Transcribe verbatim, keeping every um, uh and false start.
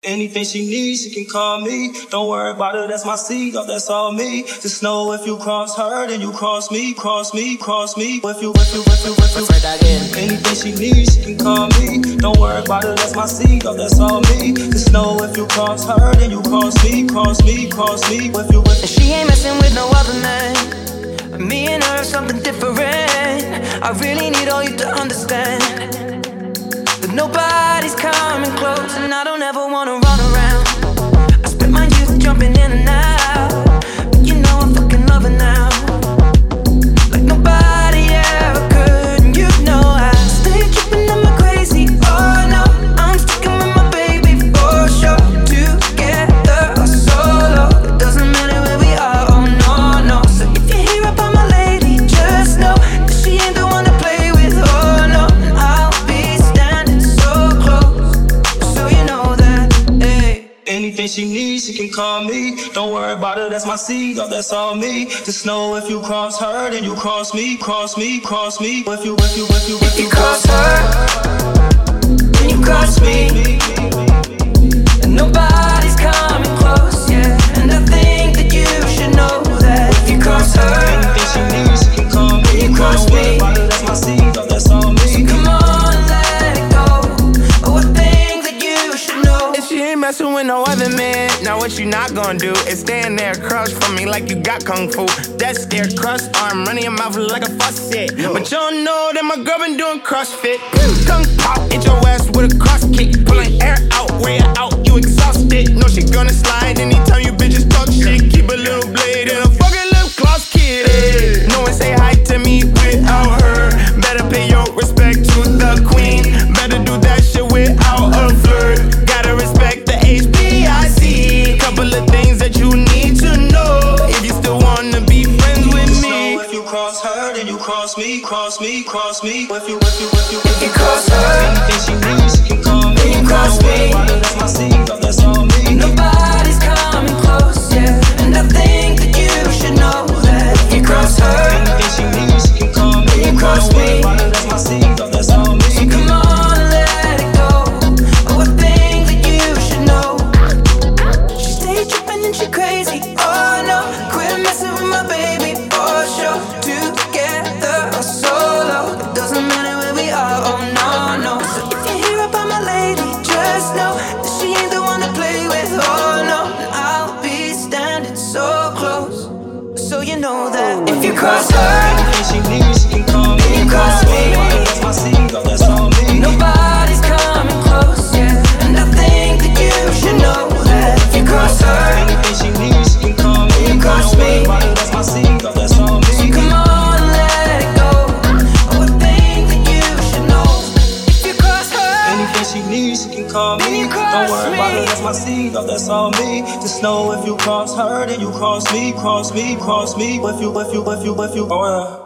Anything she needs, she can call me. Don't worry about it, that's my seed, oh, that's all me. Just know if you cross her, then you cross me, cross me, cross me. If you, if you, if you, if you, anything she needs, she can call me. Don't worry about it, that's my seed, oh, that's all me. Just know if you cross her, then you cross me, cross me, cross me. If you, if you. And she ain't messing with no other man. Me and her are something different. I really need all you to understand. But nobody's coming close, and I don't ever wanna run around. I spent my youth jumping in and out, but you know I'm fucking loving now, like nobody ever could. And you know I stay tripping on my crazy. Oh no, I'm sticking with my baby for sure. Together or solo, it doesn't matter where we are. Oh no, no. So if you hear about my lady, just know that she ain't the one to play with. Oh no, and I'll be standing so close, so you know that. Hey. Anything she needs, she can call me. Don't worry about it, that's my seed, oh, that's all me. Just know if you cross her, then you cross me, cross me, cross me. If you, if you, if you, if You cross her, then you cross me, and nobody's coming close, yeah. And I think that you should know that if you cross her, anything she needs, she can call me. you cross Don't worry me. about it, that's my seed, oh, that's all me. So come on, let it go. Oh, I think that you should know. If she ain't messing with no other man, now what you not gonna do is stand there across from me like you got kung fu. That's their crust arm running your mouth like a faucet. But you don't know that my girl been doing CrossFit. Kung pop, hit your ass with a cross kick, pulling air out, way out, you exhausted. No, she gonna slide anytime you bitches talk shit. Keep a little blade in a fucking lip gloss kid. Hey. No one say hi to me without her. Better pay your respect to the queen. Better do that shit without a flirt. Gotta respect the H B I C. Couple of things that you need to know if you still wanna be friends with Just me. know if you cross her, then you cross me, cross me, cross me. If you, if you, if you, if You cross her, anything she needs, she can call me. you cross Don't worry me. about it, that's my seed, oh, that's all me. Nobody's coming close, yeah. And I think that you should know that if you cross her, Anything she needs, she can call me. you cross Don't worry me. about it, that's my seed, oh, that's all me. So come on, let it go. Oh, I think that you should know. She stay tripping and she crazy. Oh no, quit messing with my baby for sure. Together or solo, it doesn't matter where we are. Oh no, no. So if you hear about my lady, just know that she ain't the one to play with. Oh no, and I'll be standing so close, so you know that if you cross her, Anything she needs, she can call me. you cross Don't me. worry about it, that's my seed, oh, that's all me. Nobody's coming close, yeah. And I think that you should know that if you cross her, Anything she needs, she can call me. you cross Don't worry me. about it, that's my seed, oh, that's all So me. come on, let it go. Oh, I think that you should know if you cross her. Anything she needs, she can call Then me. you cross Don't worry about me. it, that's my seed, oh, that's all me. Just know if you cross her, then you cross me, cross me, cross me. If you, if you, if you, if you, oh, yeah.